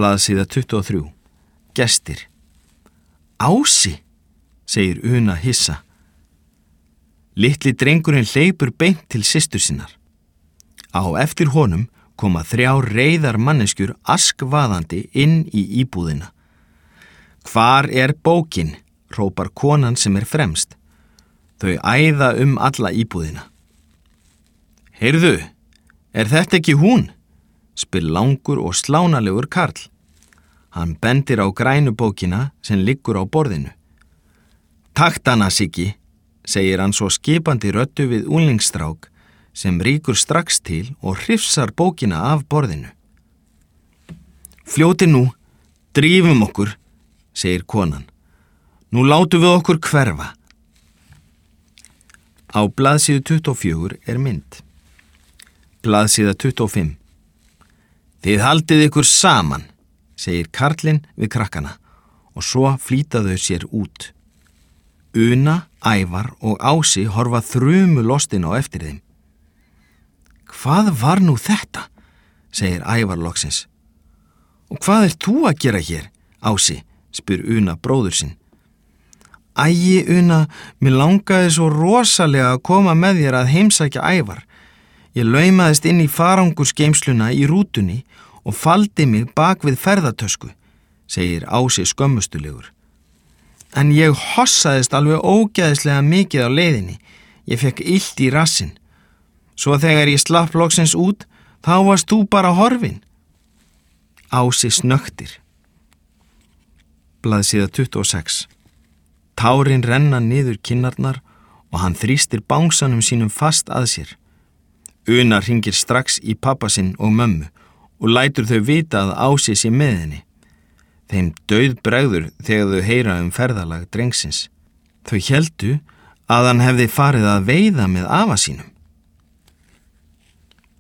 Blaðsíða 23. Gestir. Ási, segir Una hissa. Litli drengurinn hleypur beint til systur sinnar. Á eftir honum koma 3 reiðar manneskjur askvaðandi inn í íbúðina. Hvar er bókin? Hrópar konan sem er fremst. Þau æða alla íbúðina. Heyrðu, er þetta ekki hún? Spyr langur og slánalegur karl. Hann bendir á grænu bókina sem liggur á borðinu. Takt hana, Siggi, segir hann svo skipandi röddu við unglingsstrák sem rýkur strax til og hrifsar bókina af borðinu. Fljóti nú, drífum okkur, segir konan. Nú látum við okkur hverfa. Á blaðsíðu 24 er mynd. Blaðsíða 25. Þið haldið ykkur saman, segir karlinn við krakkana og svo flýta þau sér út. Una, Ævar og Ási horfa þrumulostin á eftir þeim. Hvað var nú þetta? Segir Ævar loksins. Og hvað ert þú að gera hér, Ási? Spyr Una bróður sinn. Æi, Una, mér langaði svo rosalega að koma með þér að heimsækja Ævar. Ég laumaðist inn í farangursgeymsluna í rútunni og faldi mig bak við ferðatösku, segir Ási skömmustulegur. En ég hossaðist alveg ógeðslega mikið á leiðinni. Ég fekk illt í rassinn. Svo þegar ég slapp loksins út, þá varst þú bara horfin. Ási snöktir. Blaðsíða 26. Tárin renna niður kinnarnar og hann þrýstir bangsanum sínum fast að sér. Una hringir strax í pabba sinn og mömmu og lætur þau vita að Ási sé með henni. Þeim dauðbregður þegar þau heyra ferðalag drengsins. Þau héldu að hann hefði farið að veiða með afa sínum.